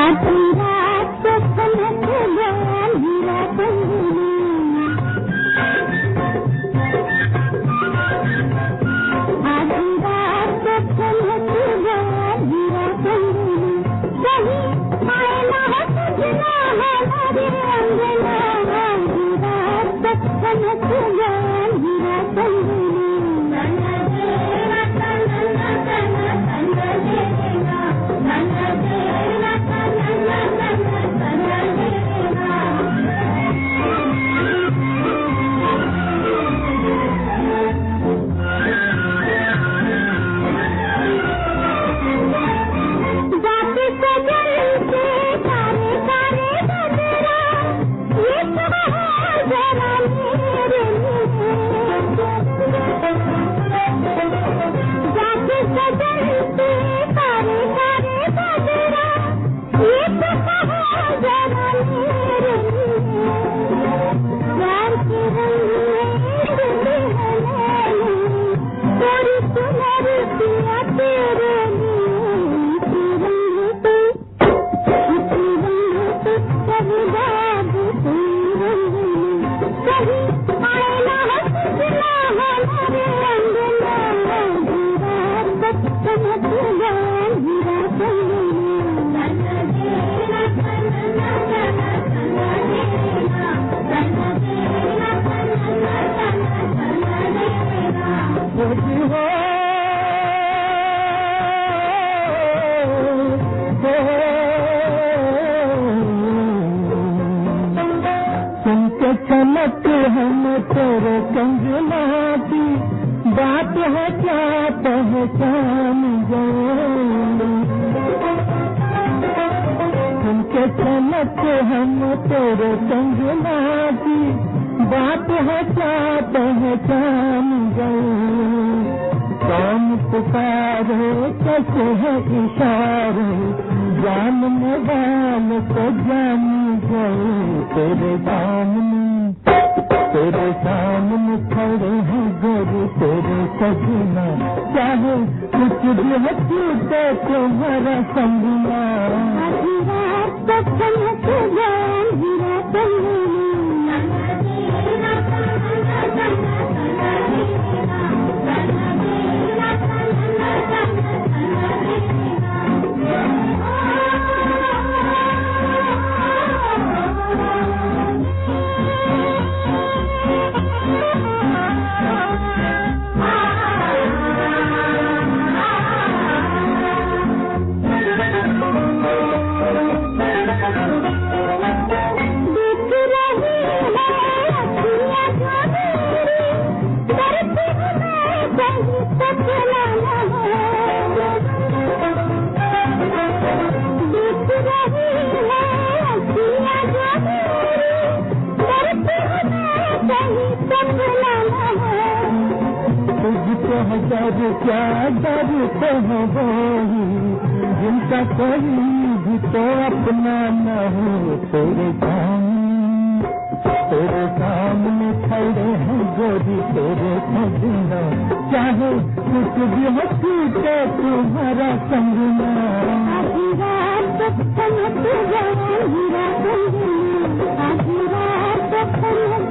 चमक हम तेरे कंगना की बात है क्या पहचान गए, उनके चमक हम तेरे कंगना की बात है क्या पहचान गए। कौन पुकारे कैसे है इशारे, जान मोबाइल को जान गए। तेरे सामने खड़े हैं गोरी तेरे सजना, चाहे कुछ भी हो टूटे तुम्हारा संगना। डर क्या डरते हैं वही जिनका कोई भी तो अपना न हो। तेरे सामने खड़े हैं गोरी तेरे सजना, चाहे कुछ भी हो टूटे तुम्हारा संगना। आधी रात